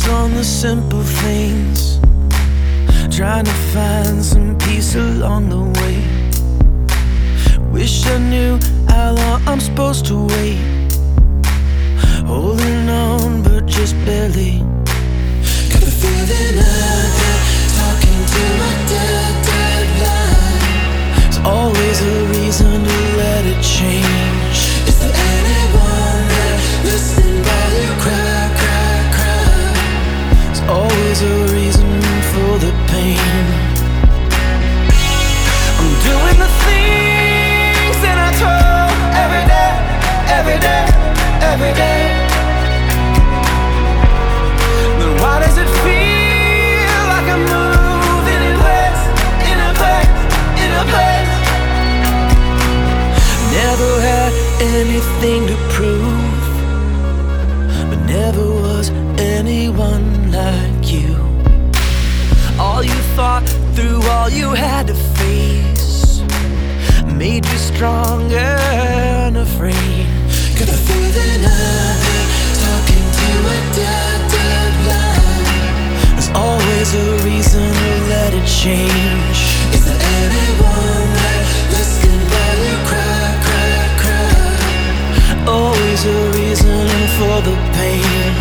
on the simple things, trying to find some peace along the way. Wish I knew how long I'm supposed to wait, holding on but just barely. Got the feeling I've been talking to my deadline. There's always a reason to let it change. Is there anyone there listening while you cry, cry, cry? There's always a reason for the pain. I'm doing the things that I told every day, every day, every day. Then why does it feel like I'm moving in place, in a place, in a place? Never had anything to prove, but never was anyone like you. All you thought through, all you had to face, made you stronger, unafraid. Got the feeling I've been talking to a deadline. There's always a reason to let it change. Is there anyone there listening while you cry, cry, cry? Always a reason for the pain.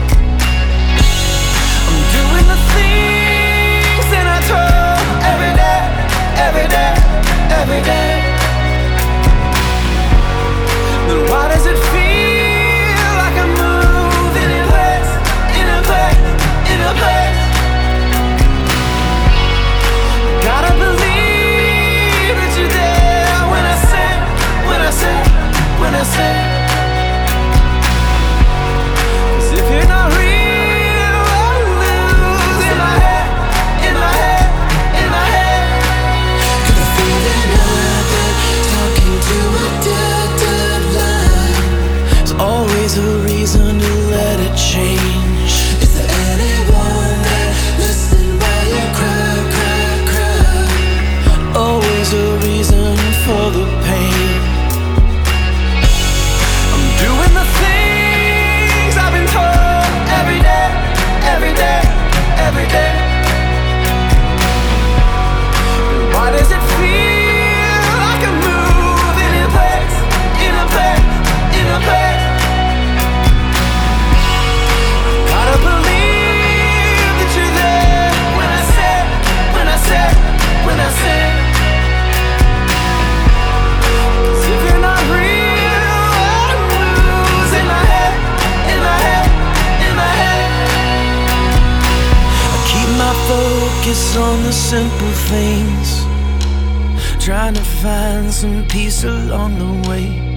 I'm doing the things that I told every day, every day, every day. Then why does it feel like I'm moving in place, in a place, in a place? Gotta believe that you're there when I say, when I say, when I say. 'Cause if you're not real, I'll lose in my head, in my head, in my head. Got the feeling I've been talking to a deadline. There's always a reason to let it change. Is there anyone there listening while you cry, cry, cry? Always a reason for the pain. I'm doing the things I've been told every day, every day, every day. And why does it feel like I'm moving in place, in a place, in a place? Gotta believe that you're there when I say, when I say, when I say. 'Cause if you're not real, I'll lose in my head, in my head, in my head. I keep my focus on the simple things, trying to find some peace along the way.